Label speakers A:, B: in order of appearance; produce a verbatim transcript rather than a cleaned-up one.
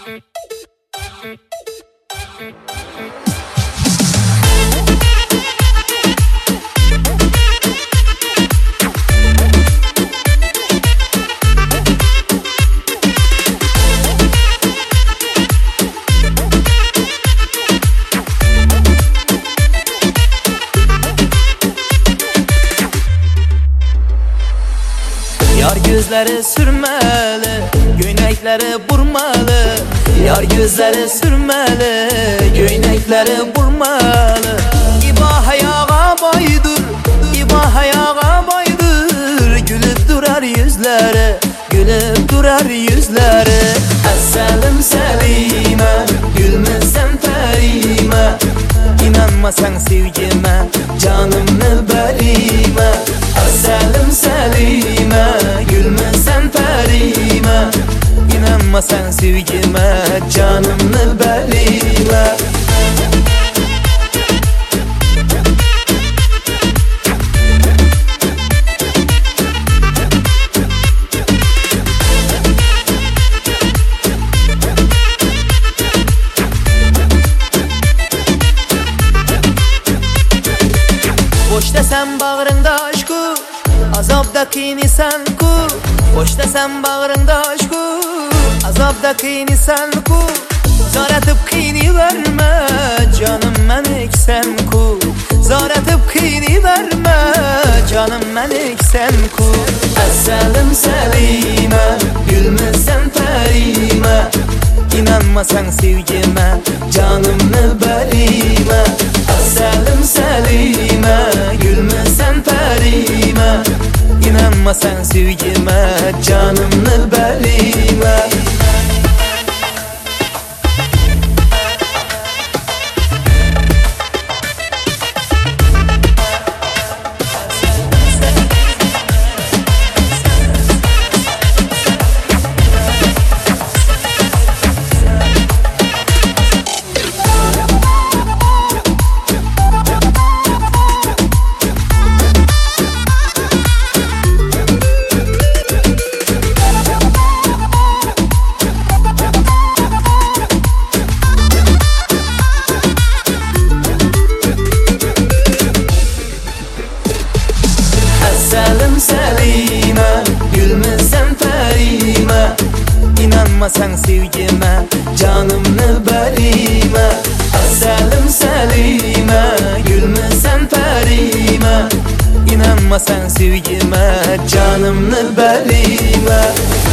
A: Yar gözleri sürmeli, göynekleri burmalı. Yar gözleri sürmeli, göynekleri burmalı. İba ayağa baydır, İba ayağa baydır. Gülüp durar yüzleri, gülüp durar yüzleri. Eselim Selime, gülmesen perime. İnanmasan sevgime, canımı belime. Eselim Selime, gülmesen perime. İnanmasan sevgime, canımı belime. Boş desem bağrında aşkı, azapdakini sen kur. Boş desem bağrında aşkı, azapdakini sen kur. Zar etip kini verme, canım menik sen kur. Zar etip kini verme, canım menik sen kur. Eselim Selime, gülmesen perime. İnanmasan sevgime, canımı belime. Eselim Selime, gülmesen perime. İnanmasan sevgime, canımı belime. Eselim Selime, gülmesen perime. İnanmasan sevgime, canımı belime. Eselim Selime, gülmesen perime. İnanmasan sevgime, canımı belime.